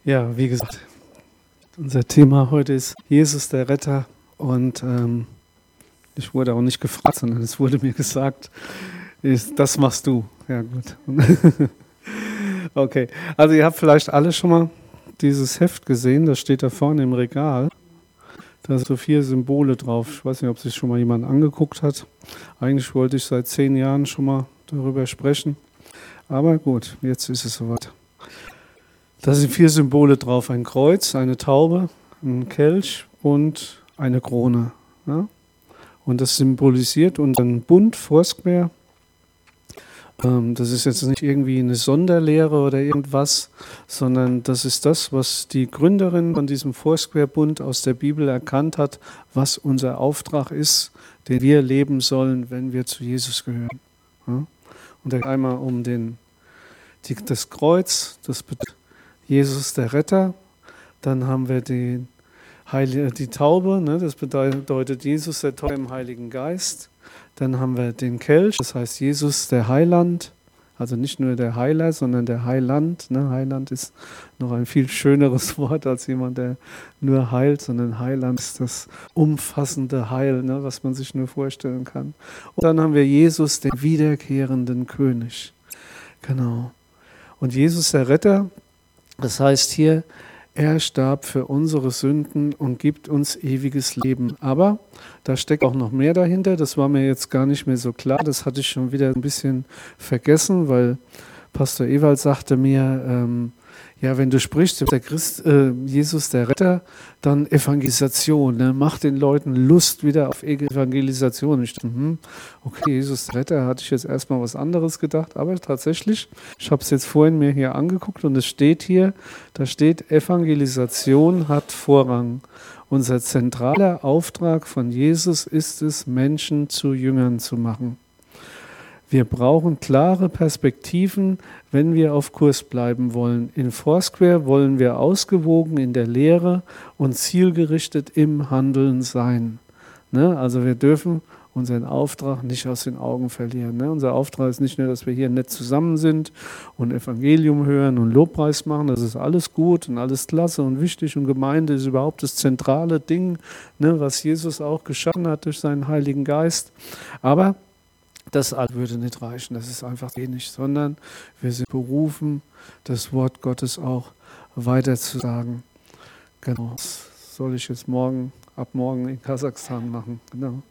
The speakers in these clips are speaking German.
Ja, wie gesagt, unser Thema heute ist Jesus der Retter und ich wurde auch nicht gefragt, sondern es wurde mir gesagt, das machst du. Ja gut. Okay, also ihr habt vielleicht alle schon mal dieses Heft gesehen, das steht da vorne im Regal. Da sind so 4 Symbole drauf. Ich weiß nicht, ob sich schon mal jemand angeguckt hat. Eigentlich wollte ich seit 10 Jahren schon mal darüber sprechen. Aber gut, jetzt ist es soweit. Da sind 4 Symbole drauf. Ein Kreuz, eine Taube, ein Kelch und eine Krone. Ja? Und das symbolisiert unseren Bund, Foursquare. Das ist jetzt nicht irgendwie eine Sonderlehre oder irgendwas, sondern das ist das, was die Gründerin von diesem Foursquare-Bund aus der Bibel erkannt hat, was unser Auftrag ist, den wir leben sollen, wenn wir zu Jesus gehören. Ja? Und dann einmal um das Kreuz, das bedeutet Jesus der Retter. Dann haben wir die Taube, ne? Das bedeutet Jesus der Täufer im Heiligen Geist. Dann haben wir den Kelch, das heißt Jesus der Heiland, also nicht nur der Heiler, sondern der Heiland. Ne? Heiland ist noch ein viel schöneres Wort als jemand, der nur heilt, sondern Heiland ist das umfassende Heil, ne? Was man sich nur vorstellen kann. Und dann haben wir Jesus, den wiederkehrenden König. Genau. Und Jesus der Retter, das heißt hier, er starb für unsere Sünden und gibt uns ewiges Leben. Aber da steckt auch noch mehr dahinter. Das war mir jetzt gar nicht mehr so klar. Das hatte ich schon wieder ein bisschen vergessen, weil Pastor Ewald sagte mir, ja, wenn du sprichst über Jesus der Retter, dann Evangelisation. Ne? Mach den Leuten Lust wieder auf Evangelisation. Und ich dachte, okay, Jesus der Retter, hatte ich jetzt erstmal was anderes gedacht. Aber tatsächlich, ich habe es jetzt vorhin mir hier angeguckt und es steht hier, da steht, Evangelisation hat Vorrang. Unser zentraler Auftrag von Jesus ist es, Menschen zu Jüngern zu machen. Wir brauchen klare Perspektiven, wenn wir auf Kurs bleiben wollen. In Foursquare wollen wir ausgewogen in der Lehre und zielgerichtet im Handeln sein. Ne? Also wir dürfen unseren Auftrag nicht aus den Augen verlieren. Ne? Unser Auftrag ist nicht nur, dass wir hier nett zusammen sind und Evangelium hören und Lobpreis machen. Das ist alles gut und alles klasse und wichtig und Gemeinde ist überhaupt das zentrale Ding, ne, was Jesus auch geschaffen hat durch seinen Heiligen Geist. Aber das würde nicht reichen, das ist einfach wenig, sondern wir sind berufen, das Wort Gottes auch weiterzusagen. Genau, das soll ich jetzt ab morgen in Kasachstan machen. Genau.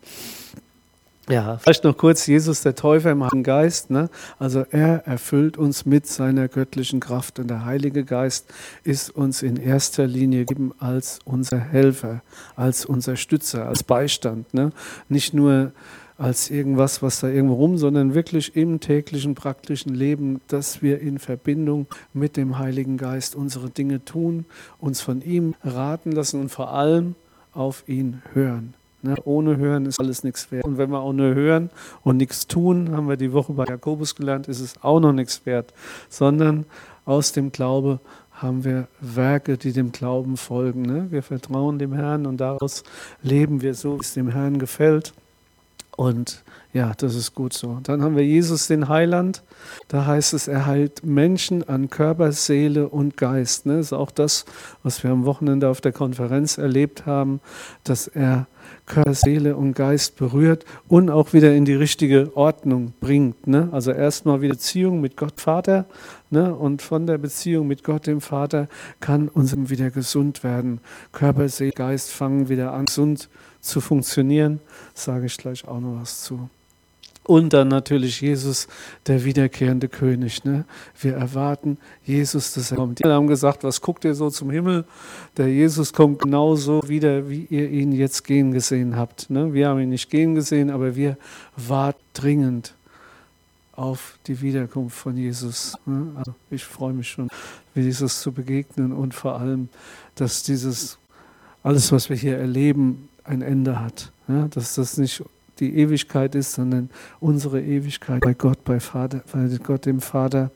Ja, vielleicht noch kurz, Jesus der Täufer im Heiligen Geist, ne? Also er erfüllt uns mit seiner göttlichen Kraft und der Heilige Geist ist uns in erster Linie gegeben als unser Helfer, als unser Stützer, als Beistand, ne? Nicht nur als irgendwas, was da irgendwo sondern wirklich im täglichen, praktischen Leben, dass wir in Verbindung mit dem Heiligen Geist unsere Dinge tun, uns von ihm raten lassen und vor allem auf ihn hören. Ne? Ohne Hören ist alles nichts wert. Und wenn wir auch nur hören und nichts tun, haben wir die Woche bei Jakobus gelernt, ist es auch noch nichts wert, sondern aus dem Glaube haben wir Werke, die dem Glauben folgen. Ne? Wir vertrauen dem Herrn und daraus leben wir so, wie es dem Herrn gefällt. Und ja, das ist gut so. Dann haben wir Jesus, den Heiland. Da heißt es, er heilt Menschen an Körper, Seele und Geist. Das ist auch das, was wir am Wochenende auf der Konferenz erlebt haben, dass er Körper, Seele und Geist berührt und auch wieder in die richtige Ordnung bringt. Also erstmal wieder Beziehung mit Gott Vater, und von der Beziehung mit Gott dem Vater kann uns wieder gesund werden. Körper, Seele, Geist fangen wieder an, gesund zu funktionieren, sage ich gleich auch noch was zu. Und dann natürlich Jesus, der wiederkehrende König. Wir erwarten Jesus, dass er kommt. Wir haben gesagt, was guckt ihr so zum Himmel? Der Jesus kommt genauso wieder, wie ihr ihn jetzt gehen gesehen habt. Wir haben ihn nicht gehen gesehen, aber wir warten dringend auf die Wiederkunft von Jesus. Also ich freue mich schon, Jesus zu begegnen und vor allem, dass alles, was wir hier erleben, ein Ende hat. Dass das nicht die Ewigkeit ist, sondern unsere Ewigkeit bei Gott, bei Gott dem Vater.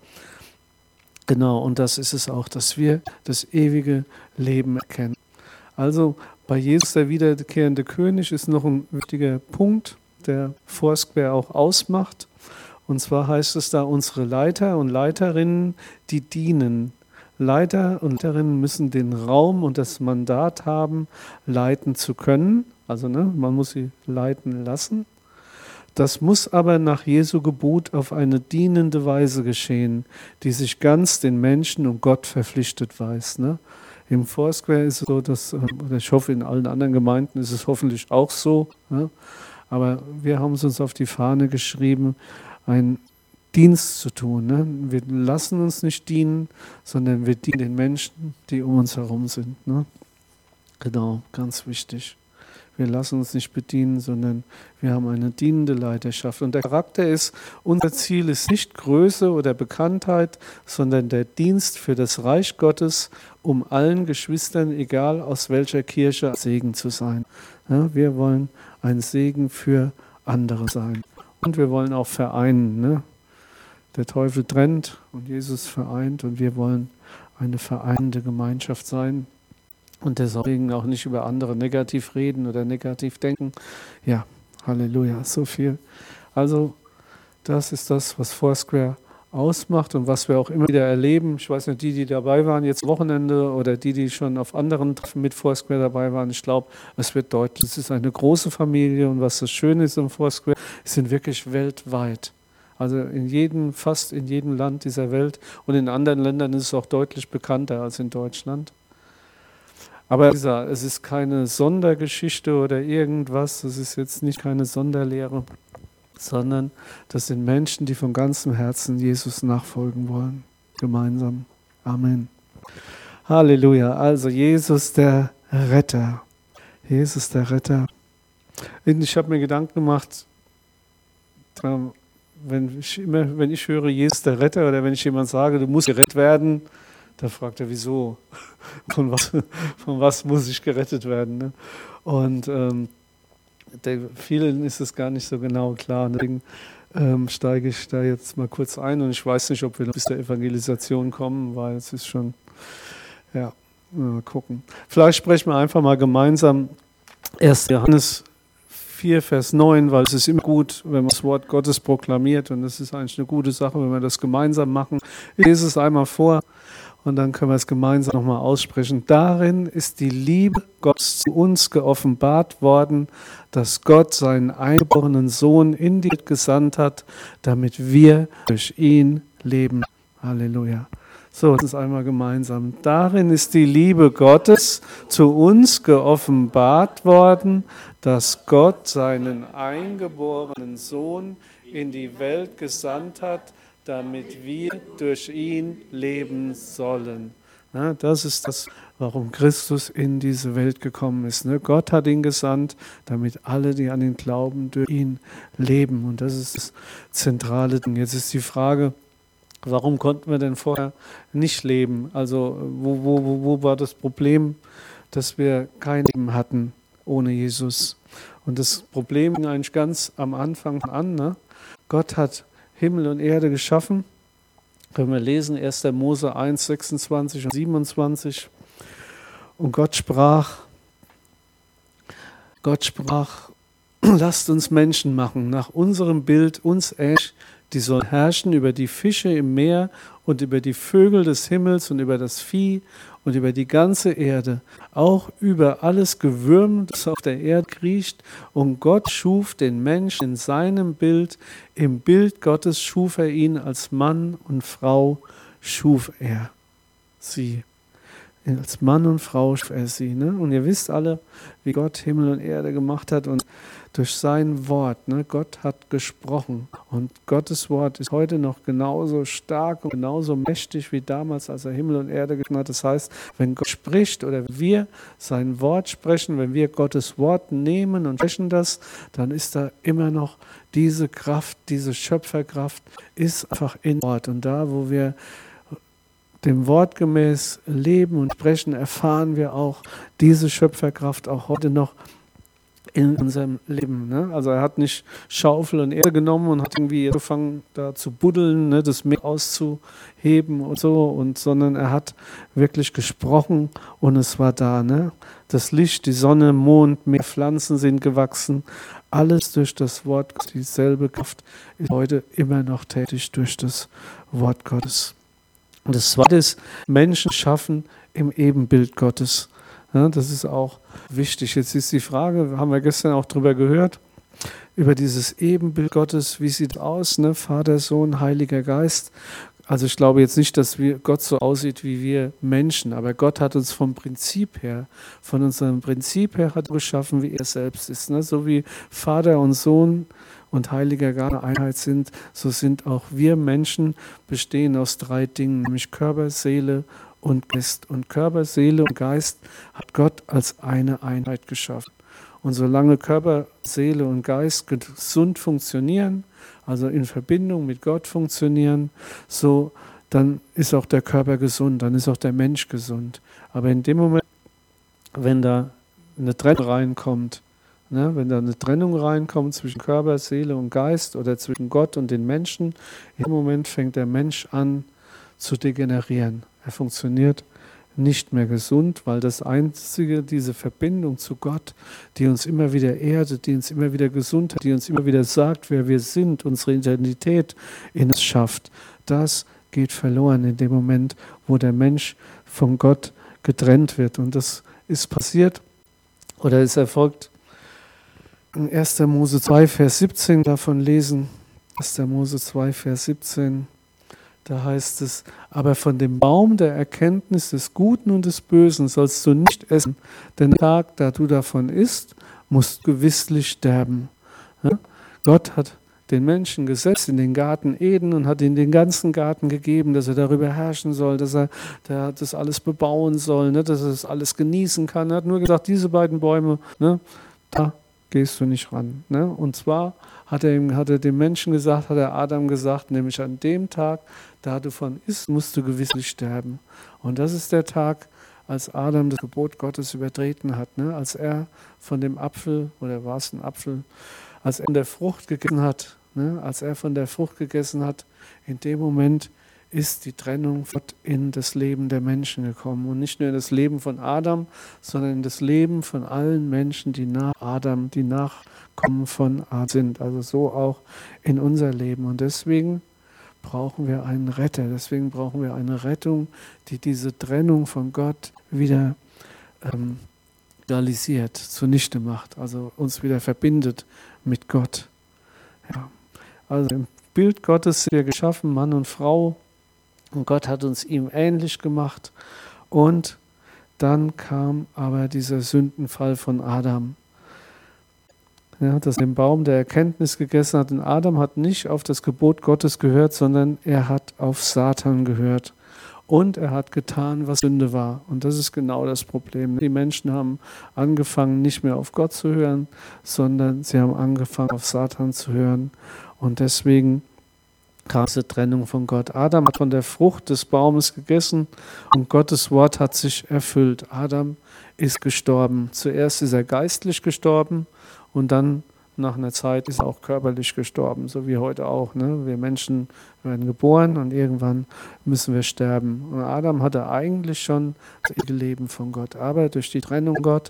Genau, und das ist es auch, dass wir das ewige Leben erkennen. Also bei Jesus, der wiederkehrende König, ist noch ein wichtiger Punkt, der Foursquare auch ausmacht. Und zwar heißt es da, unsere Leiter und Leiterinnen, die dienen. Leiter und Leiterinnen müssen den Raum und das Mandat haben, leiten zu können. Also man muss sie leiten lassen. Das muss aber nach Jesu Gebot auf eine dienende Weise geschehen, die sich ganz den Menschen und Gott verpflichtet weiß. Im Foursquare ist es so, oder ich hoffe, in allen anderen Gemeinden ist es hoffentlich auch so. Aber wir haben es uns auf die Fahne geschrieben, einen Dienst zu tun. Wir lassen uns nicht dienen, sondern wir dienen den Menschen, die um uns herum sind. Genau, ganz wichtig. Wir lassen uns nicht bedienen, sondern wir haben eine dienende Leiterschaft. Und der Charakter ist, unser Ziel ist nicht Größe oder Bekanntheit, sondern der Dienst für das Reich Gottes, um allen Geschwistern, egal aus welcher Kirche, Segen zu sein. Wir wollen ein Segen für andere sein. Und wir wollen auch vereinen. Der Teufel trennt und Jesus vereint und wir wollen eine vereinende Gemeinschaft sein. Und deswegen auch nicht über andere negativ reden oder negativ denken. Ja, Halleluja, so viel. Also das ist das, was Foursquare ausmacht und was wir auch immer wieder erleben. Ich weiß nicht, die dabei waren jetzt Wochenende oder die schon auf anderen Treffen mit Foursquare dabei waren. Ich glaube, es wird deutlich, es ist eine große Familie und was das Schöne ist im Foursquare, es sind wirklich weltweit. Also fast in jedem Land dieser Welt und in anderen Ländern ist es auch deutlich bekannter als in Deutschland. Aber es ist keine Sondergeschichte oder irgendwas, es ist jetzt nicht keine Sonderlehre, sondern das sind Menschen, die von ganzem Herzen Jesus nachfolgen wollen, gemeinsam. Amen. Halleluja, also Jesus der Retter. Jesus der Retter. Ich habe mir Gedanken gemacht, wenn ich höre Jesus der Retter oder wenn ich jemand sage, du musst gerettet werden, da fragt er, wieso? Von was muss ich gerettet werden? Und vielen ist es gar nicht so genau klar. Deswegen steige ich da jetzt mal kurz ein und ich weiß nicht, ob wir noch bis zur Evangelisation kommen, weil es ist schon, mal gucken. Vielleicht sprechen wir einfach mal gemeinsam 1. Johannes 4, Vers 9, weil es ist immer gut, wenn man das Wort Gottes proklamiert und das ist eigentlich eine gute Sache, wenn wir das gemeinsam machen. Ich lese es einmal vor. Und dann können wir es gemeinsam nochmal aussprechen. Darin ist die Liebe Gottes zu uns geoffenbart worden, dass Gott seinen eingeborenen Sohn in die Welt gesandt hat, damit wir durch ihn leben. Halleluja. So, das ist einmal gemeinsam. Darin ist die Liebe Gottes zu uns geoffenbart worden, dass Gott seinen eingeborenen Sohn in die Welt gesandt hat, damit wir durch ihn leben sollen. Das ist das, warum Christus in diese Welt gekommen ist. Gott hat ihn gesandt, damit alle, die an ihn glauben, durch ihn leben. Und das ist das zentrale Ding. Jetzt ist die Frage, warum konnten wir denn vorher nicht leben? Also wo war das Problem, dass wir kein Leben hatten ohne Jesus? Und das Problem ging eigentlich ganz am Anfang an. Gott hat Himmel und Erde geschaffen. Können wir lesen, 1. Mose 1, 26 und 27. Und Gott sprach, lasst uns Menschen machen, nach unserem Bild uns ähnlich, die sollen herrschen über die Fische im Meer und über die Vögel des Himmels und über das Vieh und über die ganze Erde, auch über alles Gewürm, das auf der Erde kriecht. Und Gott schuf den Menschen in seinem Bild, im Bild Gottes schuf er ihn, als Mann und Frau schuf er sie. Als Mann und Frau schuf er sie. Und ihr wisst alle, wie Gott Himmel und Erde gemacht hat und durch sein Wort. Gott hat gesprochen und Gottes Wort ist heute noch genauso stark und genauso mächtig wie damals, als er Himmel und Erde geschaffen hat. Das heißt, wenn Gott spricht oder wir sein Wort sprechen, wenn wir Gottes Wort nehmen und sprechen das, dann ist da immer noch diese Kraft, diese Schöpferkraft ist einfach in Wort. Und da, wo wir dem Wort gemäß leben und sprechen, erfahren wir auch diese Schöpferkraft auch heute noch in unserem Leben. Also er hat nicht Schaufel und Erde genommen und hat irgendwie angefangen da zu buddeln, das Meer auszuheben und so, sondern er hat wirklich gesprochen und es war da. Das Licht, die Sonne, Mond, Meer, Pflanzen sind gewachsen. Alles durch das Wort Gottes. Dieselbe Kraft ist heute immer noch tätig durch das Wort Gottes. Und das Zweite ist, Menschen schaffen im Ebenbild Gottes. Ja, das ist auch wichtig. Jetzt ist die Frage, haben wir gestern auch drüber gehört, über dieses Ebenbild Gottes, wie sieht es aus, ne? Vater, Sohn, Heiliger Geist. Also ich glaube jetzt nicht, dass Gott so aussieht wie wir Menschen, aber Gott hat uns vom Prinzip her, von unserem Prinzip her hat er geschaffen, wie er selbst ist. Ne? So wie Vater und Sohn und Heiliger Geist eine Einheit sind, so sind auch wir Menschen, bestehen aus 3 Dingen, nämlich Körper, Seele und Geist. Und Körper, Seele und Geist hat Gott als eine Einheit geschaffen. Und solange Körper, Seele und Geist gesund funktionieren, also in Verbindung mit Gott funktionieren, so dann ist auch der Körper gesund, dann ist auch der Mensch gesund. Aber in dem Moment, wenn da eine Trennung reinkommt, ne, wenn da eine Trennung reinkommt zwischen Körper, Seele und Geist oder zwischen Gott und den Menschen, in dem Moment fängt der Mensch an zu degenerieren. Er funktioniert nicht mehr gesund, weil das Einzige, diese Verbindung zu Gott, die uns immer wieder erdet, die uns immer wieder gesund hat, die uns immer wieder sagt, wer wir sind, unsere Identität in uns schafft, das geht verloren in dem Moment, wo der Mensch von Gott getrennt wird. Und das ist passiert oder ist erfolgt. In 1. Mose 2, Vers 17 davon lesen. 1. Mose 2, Vers 17. Da heißt es, aber von dem Baum der Erkenntnis des Guten und des Bösen sollst du nicht essen, denn am Tag, da du davon isst, musst du gewisslich sterben. Ja? Gott hat den Menschen gesetzt in den Garten Eden und hat ihm den ganzen Garten gegeben, dass er darüber herrschen soll, dass er das alles bebauen soll, ne? Dass er das alles genießen kann. Er hat nur gesagt, diese beiden Bäume, ne? Da gehst du nicht ran. Ne? Und zwar hat er dem Menschen gesagt, hat er Adam gesagt, nämlich an dem Tag, da du von isst, musst du gewisslich sterben. Und das ist der Tag, als Adam das Gebot Gottes übertreten hat. Ne? Als er von dem Apfel, oder war es ein Apfel, als er von der Frucht gegessen hat, ne? Als er von der Frucht gegessen hat, in dem Moment ist die Trennung in das Leben der Menschen gekommen. Und nicht nur in das Leben von Adam, sondern in das Leben von allen Menschen, die nach Adam, die Nachkommen von Adam sind. Also so auch in unser Leben. Und deswegen brauchen wir einen Retter. Deswegen brauchen wir eine Rettung, die diese Trennung von Gott wieder realisiert, zunichte macht. Also uns wieder verbindet mit Gott. Ja. Also im Bild Gottes sind wir geschaffen, Mann und Frau. Und Gott hat uns ihm ähnlich gemacht. Und dann kam aber dieser Sündenfall von Adam. Ja, dass er den Baum der Erkenntnis gegessen hat. Und Adam hat nicht auf das Gebot Gottes gehört, sondern er hat auf Satan gehört. Und er hat getan, was Sünde war. Und das ist genau das Problem. Die Menschen haben angefangen, nicht mehr auf Gott zu hören, sondern sie haben angefangen, auf Satan zu hören. Und deswegen kam diese Trennung von Gott. Adam hat von der Frucht des Baumes gegessen und Gottes Wort hat sich erfüllt. Adam ist gestorben. Zuerst ist er geistlich gestorben und dann nach einer Zeit ist er auch körperlich gestorben, so wie heute auch. Ne? Wir Menschen werden geboren und irgendwann müssen wir sterben. Und Adam hatte eigentlich schon das ewige Leben von Gott. Aber durch die Trennung Gott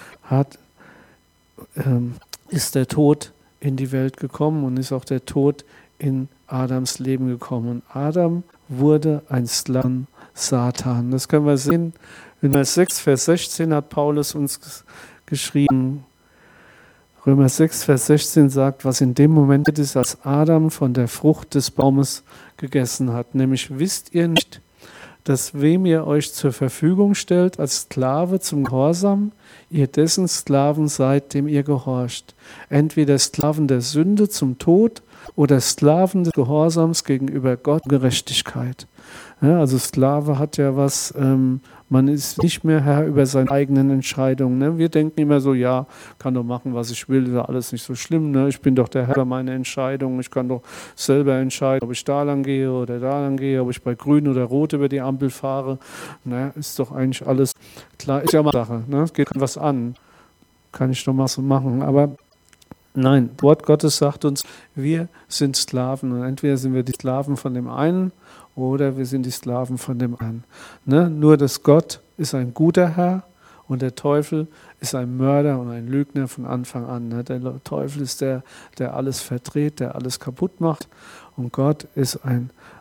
ist der Tod in die Welt gekommen und ist auch der Tod in Adams Leben gekommen. Und Adam wurde ein Sklaven Satan. Das können wir sehen. In Vers 6, Vers 16 hat Paulus uns geschrieben. Römer 6, Vers 16 sagt, was in dem Moment ist, als Adam von der Frucht des Baumes gegessen hat. Nämlich wisst ihr nicht, dass wem ihr euch zur Verfügung stellt als Sklave zum Gehorsam, ihr dessen Sklaven seid, dem ihr gehorcht. Entweder Sklaven der Sünde zum Tod oder Sklaven des Gehorsams gegenüber Gott und Gerechtigkeit. Ja, also Sklave hat ja was, man ist nicht mehr Herr über seine eigenen Entscheidungen. Ne? Wir denken immer so, ja, kann doch machen, was ich will, ist ja alles nicht so schlimm. Ne? Ich bin doch der Herr über meine Entscheidungen. Ich kann doch selber entscheiden, ob ich da lang gehe oder da lang gehe, ob ich bei Grün oder Rot über die Ampel fahre. Ne? Ist doch eigentlich alles klar. Ist ja mal Sache. Ne? Es geht was an. Kann ich doch mal so machen. Aber nein, das Wort Gottes sagt uns, wir sind Sklaven. Und entweder sind wir die Sklaven von dem einen oder wir sind die Sklaven von dem anderen. Ne? Nur, dass Gott ist ein guter Herr und der Teufel ist ein Mörder und ein Lügner von Anfang an. Ne? Der Teufel ist der alles verdreht, der alles kaputt macht. Und Gott ist ein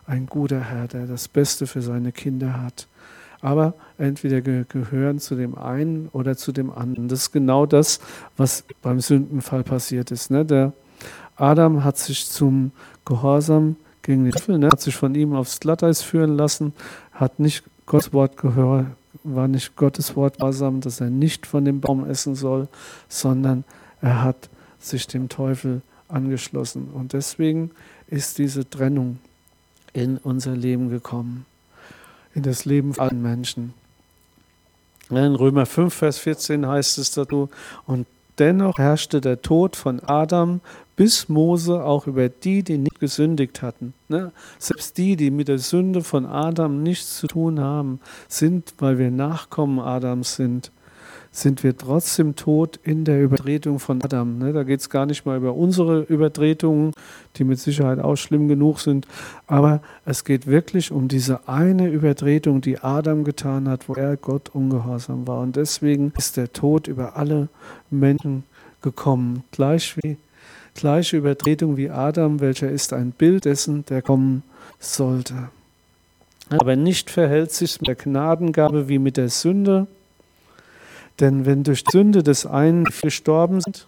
ein guter Herr, der das Beste für seine Kinder hat. Aber entweder gehören zu dem einen oder zu dem anderen. Das ist genau das, was beim Sündenfall passiert ist. Ne? Der Adam hat sich zum Gehorsam gegen den Teufel, ne? Hat sich von ihm aufs Glatteis führen lassen, hat nicht Gottes Wort gehört, war nicht Gottes Wort gehorsam, dass er nicht von dem Baum essen soll, sondern er hat sich dem Teufel angeschlossen. Und deswegen ist diese Trennung in unser Leben gekommen, in das Leben von allen Menschen. In Römer 5, Vers 14 heißt es dazu, und dennoch herrschte der Tod von Adam bis Mose auch über die, die nicht gesündigt hatten. Ne? Selbst die mit der Sünde von Adam nichts zu tun haben, sind, weil wir Nachkommen Adams sind wir trotzdem tot in der Übertretung von Adam. Ne? Da geht es gar nicht mal über unsere Übertretungen, die mit Sicherheit auch schlimm genug sind, aber es geht wirklich um diese eine Übertretung, die Adam getan hat, wo er Gott ungehorsam war. Und deswegen ist der Tod über alle Menschen gekommen. Gleiche Übertretung wie Adam, welcher ist ein Bild dessen, der kommen sollte. Aber nicht verhält sich mit der Gnadengabe wie mit der Sünde, denn wenn durch die Sünde des einen die gestorben sind,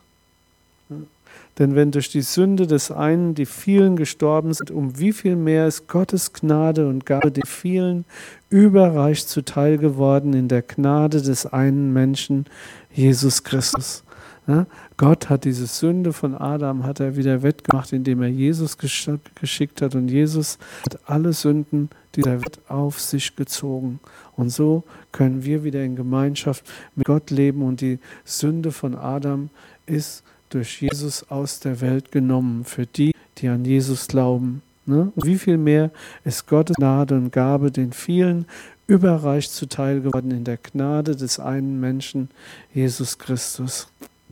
die vielen gestorben sind, um wie viel mehr ist Gottes Gnade und Gabe den vielen überreich zuteil geworden in der Gnade des einen Menschen, Jesus Christus. Gott hat diese Sünde von Adam hat er wieder wettgemacht, indem er Jesus geschickt hat, und Jesus hat alle Sünden dieser Welt auf sich gezogen. Und so können wir wieder in Gemeinschaft mit Gott leben, und die Sünde von Adam ist durch Jesus aus der Welt genommen, für die, die an Jesus glauben. Und wie viel mehr ist Gottes Gnade und Gabe den vielen überreich zuteil geworden in der Gnade des einen Menschen, Jesus Christus.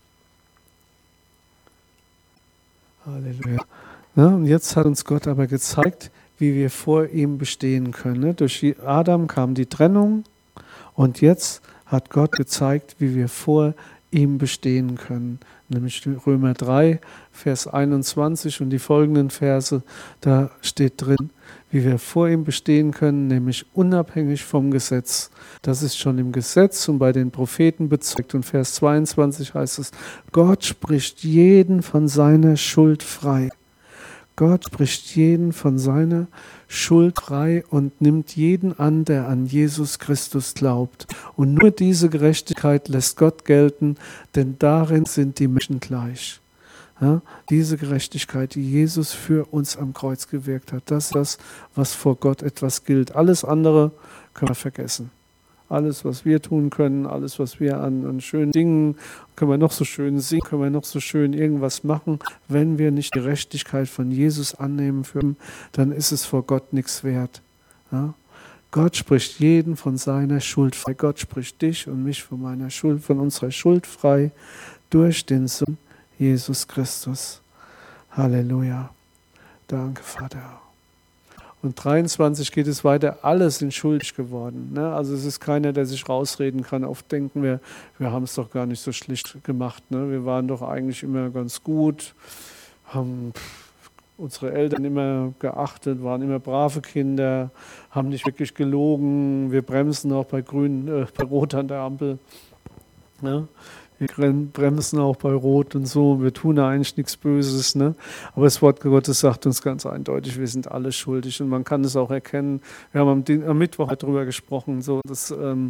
Halleluja. Und jetzt hat uns Gott aber gezeigt, wie wir vor ihm bestehen können. Durch Adam kam die Trennung, und jetzt hat Gott gezeigt, wie wir vor ihm bestehen können. Nämlich Römer 3, Vers 21 und die folgenden Verse, da steht drin, wie wir vor ihm bestehen können, nämlich unabhängig vom Gesetz. Das ist schon im Gesetz und bei den Propheten bezeugt. Und Vers 22 heißt es, Gott spricht jeden von seiner Schuld frei. Gott spricht jeden von seiner Schuld frei und nimmt jeden an, der an Jesus Christus glaubt. Und nur diese Gerechtigkeit lässt Gott gelten, denn darin sind die Menschen gleich. Ja, diese Gerechtigkeit, die Jesus für uns am Kreuz gewirkt hat, das ist das, was vor Gott etwas gilt. Alles andere können wir vergessen. Alles, was wir tun können, alles, was wir an schönen Dingen, können wir noch so schön singen, können wir noch so schön irgendwas machen. Wenn wir nicht die Gerechtigkeit von Jesus annehmen, dann ist es vor Gott nichts wert. Ja? Gott spricht jeden von seiner Schuld frei. Gott spricht dich und mich von meiner Schuld, von unserer Schuld frei durch den Sohn Jesus Christus. Halleluja. Danke, Vater. Und 23 geht es weiter, alle sind schuldig geworden. Ne? Also es ist keiner, der sich rausreden kann. Oft denken wir haben es doch gar nicht so schlicht gemacht. Ne? Wir waren doch eigentlich immer ganz gut, haben unsere Eltern immer geachtet, waren immer brave Kinder, haben nicht wirklich gelogen. Wir bremsen auch bei Rot an der Ampel. Ne? Wir bremsen auch bei Rot und so, wir tun da eigentlich nichts Böses. Ne? Aber das Wort Gottes sagt uns ganz eindeutig, wir sind alle schuldig, und man kann es auch erkennen. Wir haben am Mittwoch darüber gesprochen, so, dass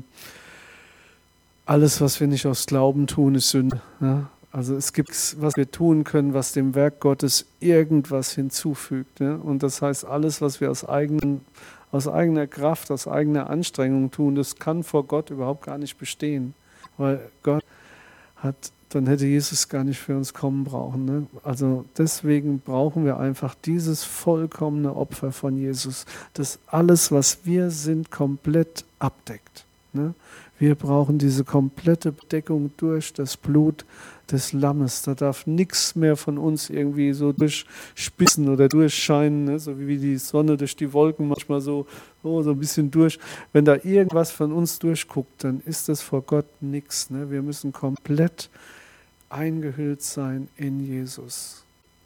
alles, was wir nicht aus Glauben tun, ist Sünde. Ne? Also es gibt, was wir tun können, was dem Werk Gottes irgendwas hinzufügt. Ne? Und das heißt, alles, was wir aus eigener Kraft, aus eigener Anstrengung tun, das kann vor Gott überhaupt gar nicht bestehen. Weil Gott dann hätte Jesus gar nicht für uns kommen brauchen. Ne? Also deswegen brauchen wir einfach dieses vollkommene Opfer von Jesus, das alles, was wir sind, komplett abdeckt. Ne? Wir brauchen diese komplette Bedeckung durch das Blut des Lammes. Da darf nichts mehr von uns irgendwie so durchspitzen oder durchscheinen, ne? So wie die Sonne durch die Wolken manchmal so ein bisschen durch. Wenn da irgendwas von uns durchguckt, dann ist das vor Gott nichts. Ne? Wir müssen komplett eingehüllt sein in Jesus.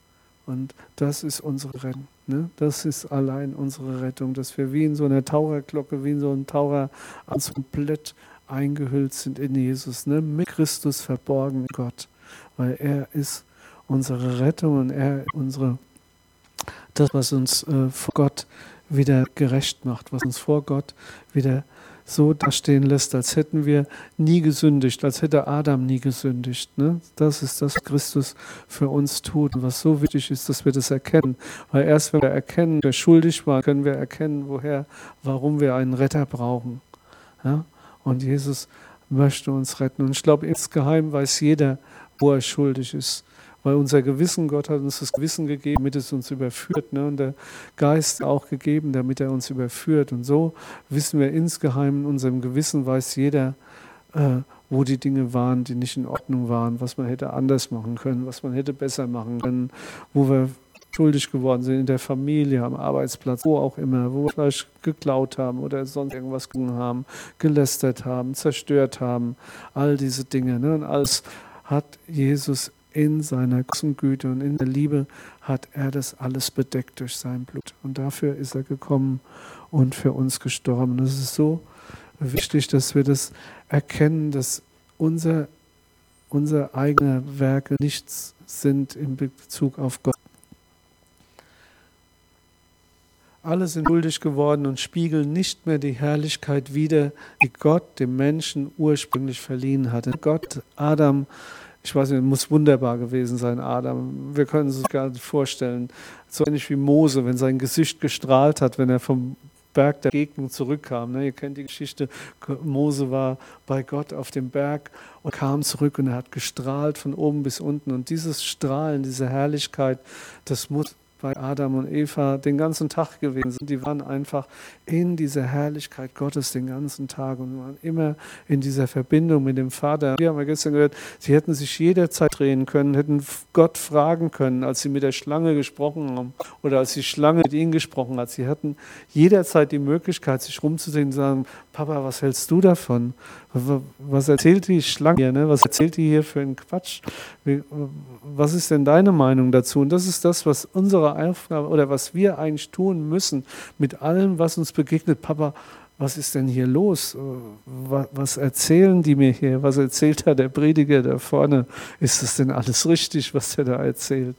Und das ist unsere Rettung. Ne? Das ist allein unsere Rettung, dass wir wie in so einer Taucherglocke, wie in so einem Taucheranzug komplett eingehüllt sind in Jesus, ne? Mit Christus verborgen in Gott, weil er ist unsere Rettung und er ist das, was uns vor Gott wieder gerecht macht, was uns vor Gott wieder so dastehen lässt, als hätten wir nie gesündigt, als hätte Adam nie gesündigt. Ne? Das ist das, was Christus für uns tut und was so wichtig ist, dass wir das erkennen. Weil erst wenn wir erkennen, wer schuldig war, können wir erkennen, warum wir einen Retter brauchen. Ja? Und Jesus möchte uns retten. Und ich glaube, insgeheim weiß jeder, wo er schuldig ist. Weil unser Gewissen, Gott hat uns das Gewissen gegeben, damit es uns überführt. Ne? Und der Geist auch gegeben, damit er uns überführt. Und so wissen wir insgeheim, in unserem Gewissen weiß jeder, wo die Dinge waren, die nicht in Ordnung waren, was man hätte anders machen können, was man hätte besser machen können, wo wir schuldig geworden sind in der Familie, am Arbeitsplatz, wo auch immer, wo wir vielleicht geklaut haben oder sonst irgendwas getan haben, gelästert haben, zerstört haben, all diese Dinge. Ne? Und alles hat Jesus in seiner großen Güte und in der Liebe hat er das alles bedeckt durch sein Blut. Und dafür ist er gekommen und für uns gestorben. Das ist so wichtig, dass wir das erkennen, dass unsere eigenen Werke nichts sind in Bezug auf Gott. Alle sind schuldig geworden und spiegeln nicht mehr die Herrlichkeit wider, die Gott dem Menschen ursprünglich verliehen hatte. Gott, Adam, ich weiß nicht, muss wunderbar gewesen sein, Adam. Wir können uns gar nicht vorstellen. So ähnlich wie Mose, wenn sein Gesicht gestrahlt hat, wenn er vom Berg der Begegnung zurückkam. Ne? Ihr kennt die Geschichte, Mose war bei Gott auf dem Berg und kam zurück und er hat gestrahlt von oben bis unten. Und dieses Strahlen, diese Herrlichkeit, das muss bei Adam und Eva den ganzen Tag gewesen sind. Die waren einfach in dieser Herrlichkeit Gottes den ganzen Tag und waren immer in dieser Verbindung mit dem Vater. Wir haben ja gestern gehört, sie hätten sich jederzeit drehen können, hätten Gott fragen können, als sie mit der Schlange gesprochen haben oder als die Schlange mit ihnen gesprochen hat. Sie hatten jederzeit die Möglichkeit, sich rumzusehen und zu sagen, Papa, was hältst du davon? Was erzählt die Schlange hier? Ne? Was erzählt die hier für einen Quatsch? Was ist denn deine Meinung dazu? Und das ist das, was unsere Aufgabe oder was wir eigentlich tun müssen mit allem, was uns begegnet. Papa, was ist denn hier los? Was erzählen die mir hier? Was erzählt da der Prediger da vorne? Ist das denn alles richtig, was der da erzählt?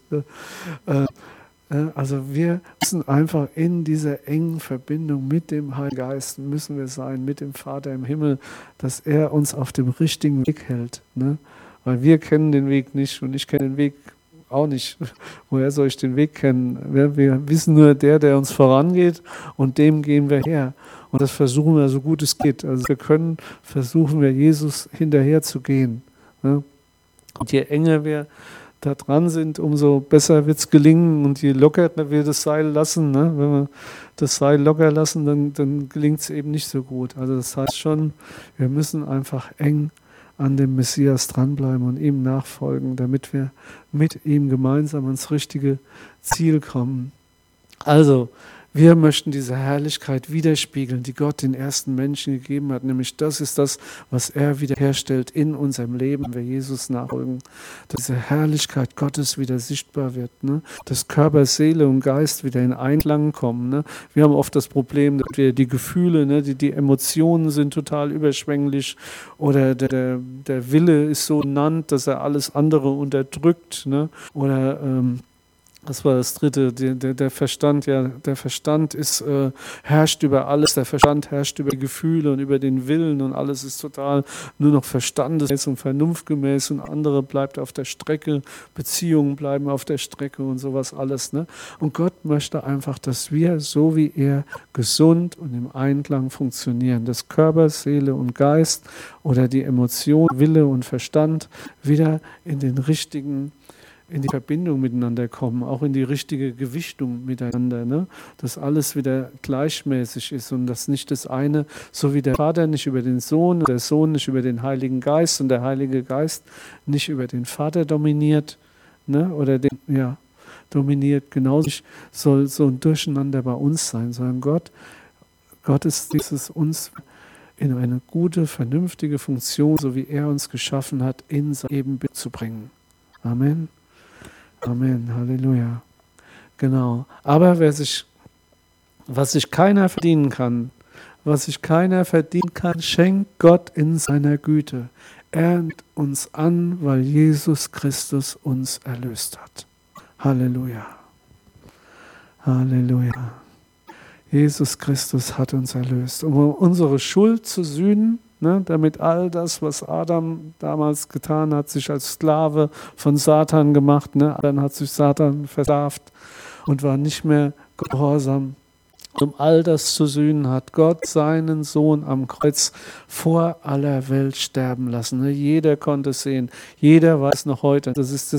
Also wir müssen einfach in dieser engen Verbindung mit dem Heiligen Geist, müssen wir sein, mit dem Vater im Himmel, dass er uns auf dem richtigen Weg hält. Ne? Weil wir kennen den Weg nicht und ich kenne den Weg auch nicht. Woher soll ich den Weg kennen? Wir wissen nur der uns vorangeht und dem gehen wir her. Und das versuchen wir so gut es geht. Also versuchen wir Jesus hinterher zu gehen. Ne? Und je enger wir da dran sind, umso besser wird es gelingen und je lockerer wir das Seil lassen, ne? Wenn wir das Seil locker lassen, dann gelingt es eben nicht so gut. Also das heißt schon, wir müssen einfach eng an dem Messias dranbleiben und ihm nachfolgen, damit wir mit ihm gemeinsam ans richtige Ziel kommen. Also, wir möchten diese Herrlichkeit widerspiegeln, die Gott den ersten Menschen gegeben hat. Nämlich das ist das, was er wiederherstellt in unserem Leben, wenn wir Jesus nachfolgen. Dass diese Herrlichkeit Gottes wieder sichtbar wird. Ne? Dass Körper, Seele und Geist wieder in Einklang kommen. Ne? Wir haben oft das Problem, dass wir die Gefühle, ne, die Emotionen sind total überschwänglich. Oder der Wille ist so benannt, dass er alles andere unterdrückt. Ne? Oder das war das Dritte, der Verstand, ja, der Verstand herrscht über alles, der Verstand herrscht über die Gefühle und über den Willen und alles ist total nur noch verstandesgemäß und vernunftgemäß und andere bleibt auf der Strecke, Beziehungen bleiben auf der Strecke und sowas alles. Ne? Und Gott möchte einfach, dass wir, so wie er, gesund und im Einklang funktionieren, dass Körper, Seele und Geist oder die Emotion, Wille und Verstand wieder in die Verbindung miteinander kommen, auch in die richtige Gewichtung miteinander, ne? Dass alles wieder gleichmäßig ist und dass nicht das eine, so wie der Vater nicht über den Sohn, der Sohn nicht über den Heiligen Geist und der Heilige Geist nicht über den Vater dominiert, ne? Oder dominiert, genauso soll so ein Durcheinander bei uns sein, sondern Gott ist dieses uns in eine gute, vernünftige Funktion, so wie er uns geschaffen hat, in sein Ebenbild zu bringen. Amen. Amen, Halleluja. Genau. Aber was sich keiner verdienen kann, schenkt Gott in seiner Güte. Er nimmt uns an, weil Jesus Christus uns erlöst hat. Halleluja. Halleluja. Jesus Christus hat uns erlöst, um unsere Schuld zu sühnen, ne, damit all das, was Adam damals getan hat, sich als Sklave von Satan gemacht, ne, dann hat sich Satan versklavt und war nicht mehr gehorsam. Um all das zu sühnen, hat Gott seinen Sohn am Kreuz vor aller Welt sterben lassen. Ne. Jeder konnte es sehen, jeder weiß noch heute, das ist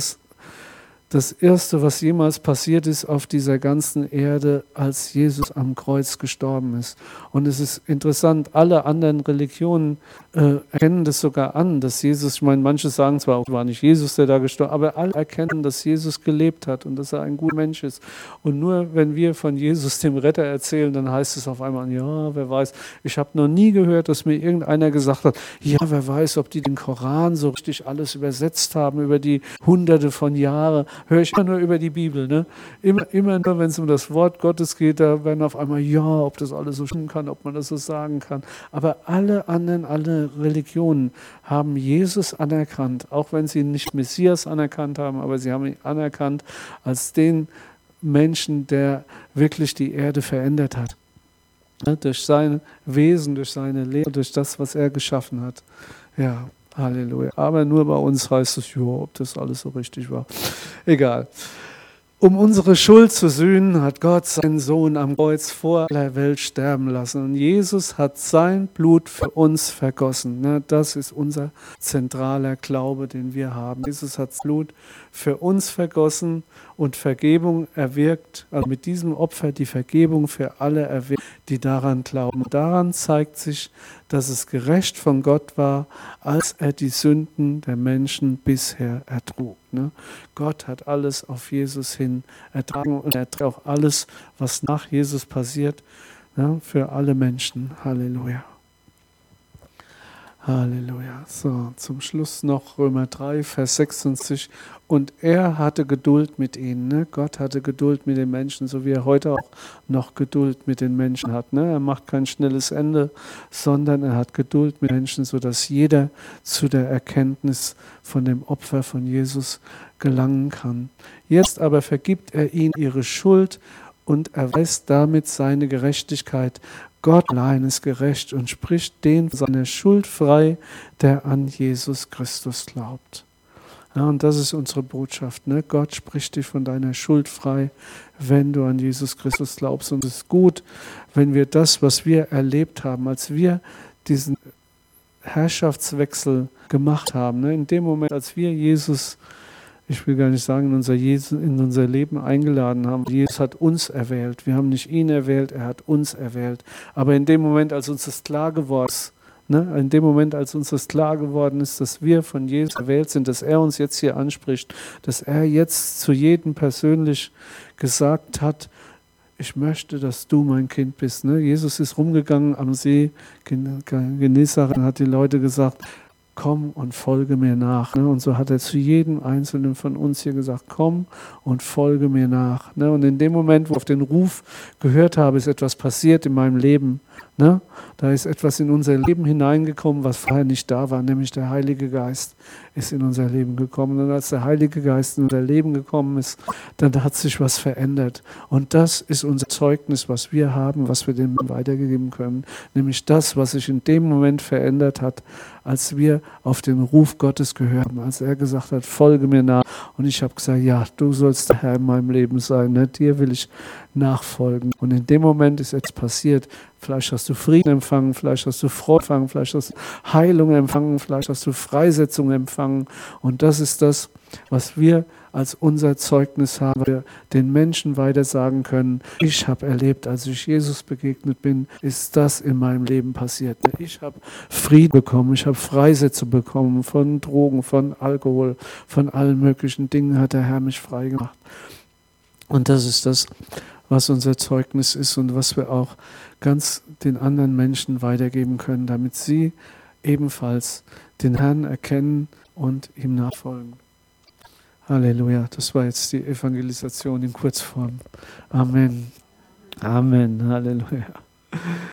das Erste, was jemals passiert ist auf dieser ganzen Erde, als Jesus am Kreuz gestorben ist. Und es ist interessant, alle anderen Religionen erkennen das sogar an, dass Jesus, ich meine, manche sagen zwar, es war nicht Jesus, der da gestorben ist, aber alle erkennen, dass Jesus gelebt hat und dass er ein guter Mensch ist. Und nur wenn wir von Jesus, dem Retter, erzählen, dann heißt es auf einmal, ja, wer weiß, ich habe noch nie gehört, dass mir irgendeiner gesagt hat, ja, wer weiß, ob die den Koran so richtig alles übersetzt haben über die Hunderte von Jahren. Höre ich immer nur über die Bibel. Ne? Immer nur, wenn es um das Wort Gottes geht, da werden auf einmal, ja, ob das alles so stimmen kann, ob man das so sagen kann. Aber alle anderen, alle Religionen haben Jesus anerkannt, auch wenn sie nicht Messias anerkannt haben, aber sie haben ihn anerkannt als den Menschen, der wirklich die Erde verändert hat. Ne? Durch sein Wesen, durch seine Lehre, durch das, was er geschaffen hat. Ja. Halleluja. Aber nur bei uns heißt es, ja, ob das alles so richtig war. Egal. Um unsere Schuld zu sühnen, hat Gott seinen Sohn am Kreuz vor aller Welt sterben lassen. Und Jesus hat sein Blut für uns vergossen. Das ist unser zentraler Glaube, den wir haben. Jesus hat das Blut für uns vergossen und Vergebung erwirkt, also mit diesem Opfer die Vergebung für alle erwirkt, die daran glauben. Und daran zeigt sich, dass es gerecht von Gott war, als er die Sünden der Menschen bisher ertrug. Gott hat alles auf Jesus hin ertragen und er trägt auch alles, was nach Jesus passiert, für alle Menschen. Halleluja. Halleluja. So, zum Schluss noch Römer 3, Vers 26. Und er hatte Geduld mit ihnen. Gott hatte Geduld mit den Menschen, so wie er heute auch noch Geduld mit den Menschen hat. Er macht kein schnelles Ende, sondern er hat Geduld mit Menschen, sodass jeder zu der Erkenntnis von dem Opfer von Jesus gelangen kann. Jetzt aber vergibt er ihnen ihre Schuld und erweist damit seine Gerechtigkeit. Gott allein ist gerecht und spricht den von seiner Schuld frei, der an Jesus Christus glaubt. Ja, und das ist unsere Botschaft. Gott spricht dich von deiner Schuld frei, wenn du an Jesus Christus glaubst. Und es ist gut, wenn wir das, was wir erlebt haben, als wir diesen Herrschaftswechsel gemacht haben, in dem Moment, als wir Jesus, ich will gar nicht sagen, in unser Leben eingeladen haben. Jesus hat uns erwählt. Wir haben nicht ihn erwählt, er hat uns erwählt. Aber in dem Moment, als uns das klar geworden ist, dass wir von Jesus erwählt sind, dass er uns jetzt hier anspricht, dass er jetzt zu jedem persönlich gesagt hat, ich möchte, dass du mein Kind bist. Jesus ist rumgegangen am See Genezareth und hat die Leute gesagt, komm und folge mir nach. Und so hat er zu jedem Einzelnen von uns hier gesagt, komm und folge mir nach. Und in dem Moment, wo ich auf den Ruf gehört habe, ist etwas passiert in meinem Leben. Da ist etwas in unser Leben hineingekommen, was vorher nicht da war, nämlich der Heilige Geist ist in unser Leben gekommen. Und als der Heilige Geist in unser Leben gekommen ist, dann hat sich was verändert. Und das ist unser Zeugnis, was wir haben, was wir dem weitergeben können. Nämlich das, was sich in dem Moment verändert hat, als wir auf den Ruf Gottes gehört haben, als er gesagt hat, folge mir nach. Und ich habe gesagt, ja, du sollst der Herr in meinem Leben sein, dir will ich nachfolgen. Und in dem Moment ist etwas passiert. Vielleicht hast du Frieden empfangen, vielleicht hast du Freude empfangen, vielleicht hast du Heilung empfangen, vielleicht hast du Freisetzung empfangen. Und das ist das, was wir als unser Zeugnis haben, wir den Menschen weiter sagen können, ich habe erlebt, als ich Jesus begegnet bin, ist das in meinem Leben passiert. Ich habe Frieden bekommen, ich habe Freisetzung bekommen von Drogen, von Alkohol, von allen möglichen Dingen hat der Herr mich frei gemacht. Und das ist das, was unser Zeugnis ist und was wir auch ganz den anderen Menschen weitergeben können, damit sie ebenfalls den Herrn erkennen und ihm nachfolgen. Halleluja. Das war jetzt die Evangelisation in Kurzform. Amen. Amen. Halleluja.